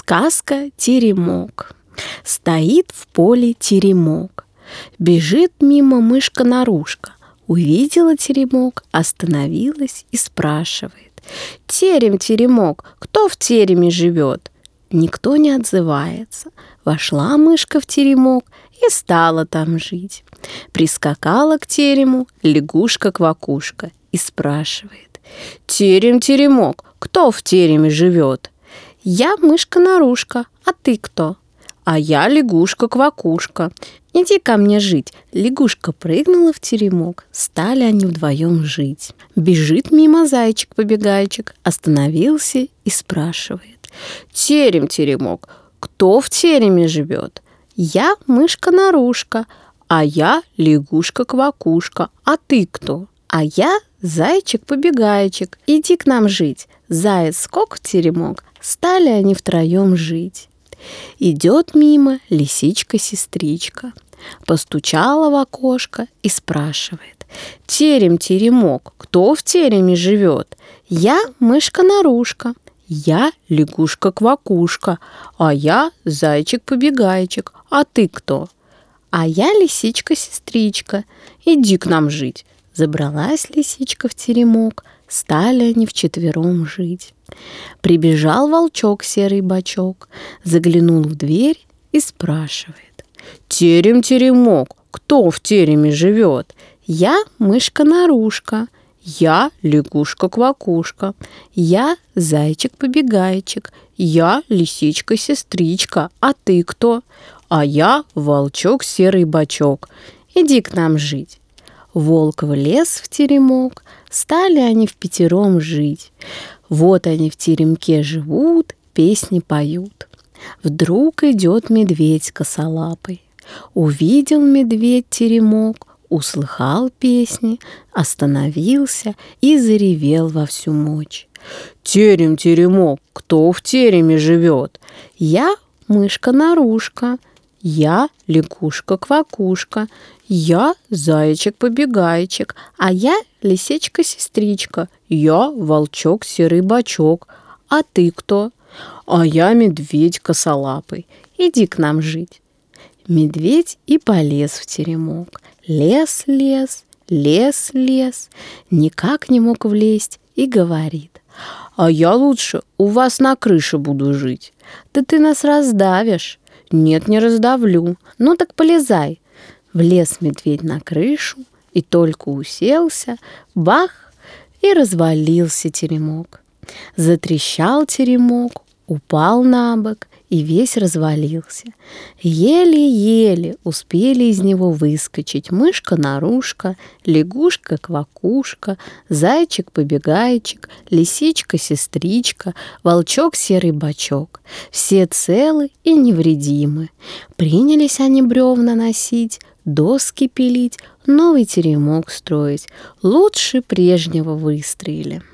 Сказка «Теремок». Стоит в поле теремок. Бежит мимо мышка-нарушка. Увидела теремок, остановилась и спрашивает: «Терем, теремок, кто в тереме живет?» Никто не отзывается. Вошла мышка в теремок и стала там жить. Прискакала к терему лягушка-квакушка и спрашивает: «Терем, теремок, кто в тереме живет?» «Я мышка-нарушка, а ты кто?» «А я лягушка-квакушка. Иди ко мне жить». Лягушка прыгнула в теремок, стали они вдвоем жить. Бежит мимо зайчик-побегайчик, остановился и спрашивает: «Терем, теремок, кто в тереме живет?» «Я мышка-нарушка, а я лягушка-квакушка, а ты кто?» «А я зайчик-побегайчик, иди к нам жить». Заяц скок в теремок, стали они втроем жить. Идет мимо лисичка-сестричка, постучала в окошко и спрашивает: «Терем, теремок, кто в тереме живет?» «Я мышка-нарушка, я лягушка-квакушка, а я зайчик-побегайчик, а ты кто?» «А я лисичка-сестричка, иди к нам жить». Забралась лисичка в теремок, стали они вчетвером жить. Прибежал волчок серый бочок, заглянул в дверь и спрашивает: «Терем, теремок, кто в тереме живет?» «Я мышка-нарушка, я лягушка-квакушка, я зайчик-побегайчик, я лисичка-сестричка, а ты кто?» «А я волчок серый бочок, иди к нам жить». Волк влез в теремок, стали они впятером жить. Вот они в теремке живут, песни поют. Вдруг идет медведь косолапый. Увидел медведь теремок, услыхал песни, остановился и заревел во всю мочь: «Терем, теремок, кто в тереме живет?» «Я мышка-нарушка, я лягушка-квакушка, я зайчик-побегайчик, а я лисичка-сестричка, я волчок серый бочок, а ты кто?» «А я медведь косолапый, иди к нам жить». Медведь и полез в теремок. Лез, никак не мог влезть и говорит: «А я лучше у вас на крыше буду жить». «Да ты нас раздавишь». «Нет, не раздавлю». «Ну так полезай». Влез медведь на крышу и только уселся, бах, и развалился теремок. Затрещал теремок, упал на бок и весь развалился. Еле-еле успели из него выскочить мышка-нарушка, лягушка-квакушка, зайчик-побегайчик, лисичка-сестричка, волчок серый бочок. Все целы и невредимы. Принялись они бревна носить, доски пилить, новый теремок строить. Лучше прежнего выстроили.